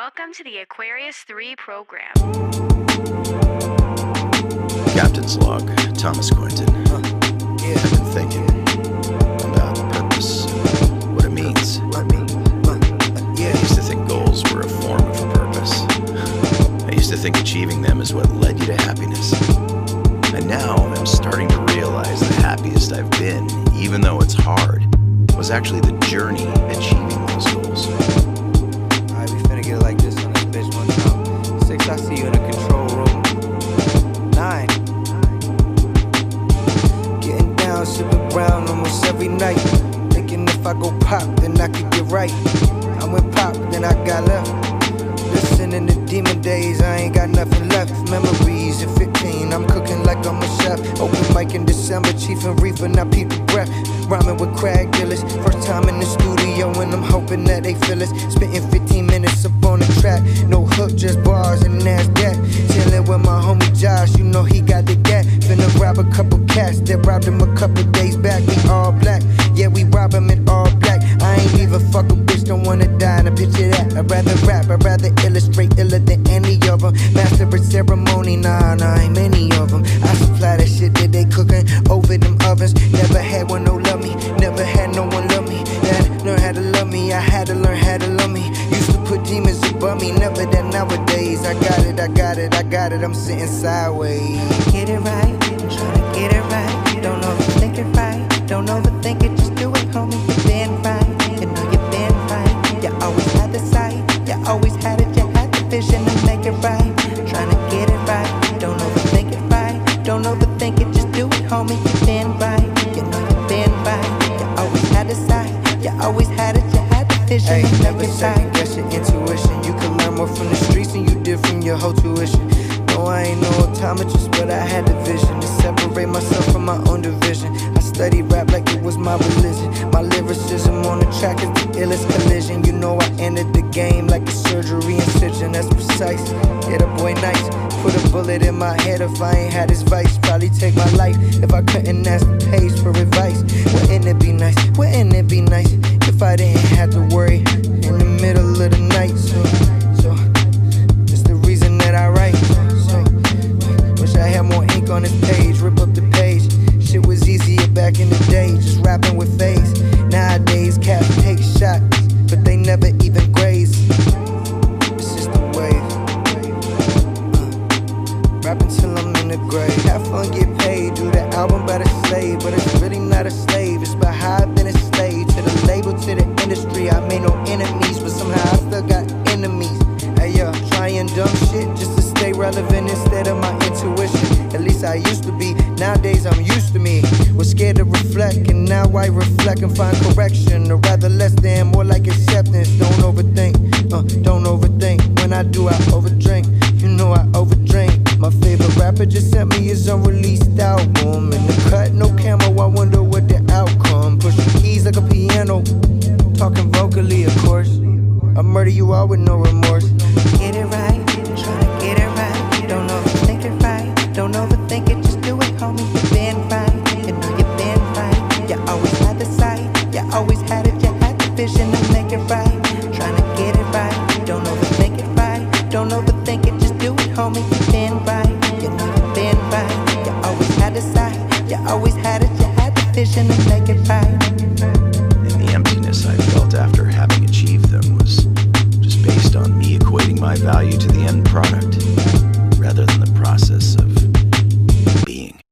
Welcome to the Aquarius 3 program. Captain's log, Thomas Quinton. I've been thinking about purpose, what it means. I used to think goals were a form of purpose. I used to think achieving them is what led you to happiness. And now I'm starting to realize the happiest I've been, even though it's hard, was actually the journey achieving those goals. Alright, we finna get it like this on this bitch one time. 6, I see you in the control room. 9. Getting down, sipping brown almost every night. Thinking if I go pop, then I could get right. I went pop, then I got left. Listening to demon days, I ain't got nothing left. Memories at 15, I'm cooking like I'm a chef. Open mic in December, Chief and Reaper, now people breath. Rhyming with crack dealers, first time in the studio, and I'm hoping that they feel us. Spitting 15 minutes up on the track, no hook, just bars, and that's that. Chilling with my homie Josh, you know he got the gat. Finna grab a couple cats that robbed him a couple days back. We all black, yeah, we rob him in all black. I ain't even fuck a bitch, don't wanna die in a picture that. I'd rather rap, I'd rather illustrate iller than any of them. Master of ceremony, nah, ain't many of them. I supply that shit that they cooking over them ovens. Never had one no love me, never had no one love me. That learn how to love me, I had to learn how to love me. Used to put demons above me, never that nowadays. I got it, I'm sitting sideways. Get it right, I'm trying to get it right. Don't overthink it right, don't overthink it, just do it, homie. You've been right, you know you've been right. You always had the sight, you always had it, you had the vision to make it right. Trying to get it right, don't overthink it right. Don't overthink it, just do it, homie. You've been right, you know you've been right. You always had the sight, you always had it, you had the vision Hey, to make never it second right. guess your intuition. You can learn more from the streets than you did from your whole tuition. No, I ain't no optometrist, but I had the vision to separate myself from my own division. I studied rap like it was my religion. My lyricism on the track is the illest collision. You know I entered the game like a surgery incision. That's precise, yeah, the boy nice. Put a bullet in my head if I ain't had his vice. Probably take my life if I couldn't ask the page for advice. Wouldn't it be nice, wouldn't it be nice if I didn't have to worry in the middle of the night? So it's the reason that I write. So wish I had more ink on this page, rip up the page. Shit was easier back in the day, just rapping with face. Nowadays cats take shots, but they never even graze. It's just the wave. Rap until I'm in the grave. Have fun, get paid, do the album by the slave. But it's really not a slave, it's about how I've been a slave. To the label, to the industry, I made no enemies, but somehow I still got enemies. Hey yo, trying dumb shit just to stay relevant instead of my intuition. At least I used to be, nowadays I'm used to me. Was scared to reflect, and now I reflect and find correction. Or rather less than, more like acceptance. Don't overthink, don't overthink. When I do, I overdrink, you know I overdrink. My favorite rapper just sent me his unreleased album. In the cut, no camo, I wonder what the outcome. Pushing keys like a piano, talking vocally, of course. I murder you all with no remorse. Get it right, I'm trying to get it right. Don't overthink it right, don't overthink it, just do it, homie. You've been right, you know you've been right. You always had the sight, you always had it, you had the vision to make it right. Trying to get it right, don't overthink it right. Don't overthink it, just do it, homie. You've been right, you know you've been right. You always had the sight, you always had it, you had the vision to make it right. And the emptiness I felt after having achieved them was just based on me equating my value to the end product.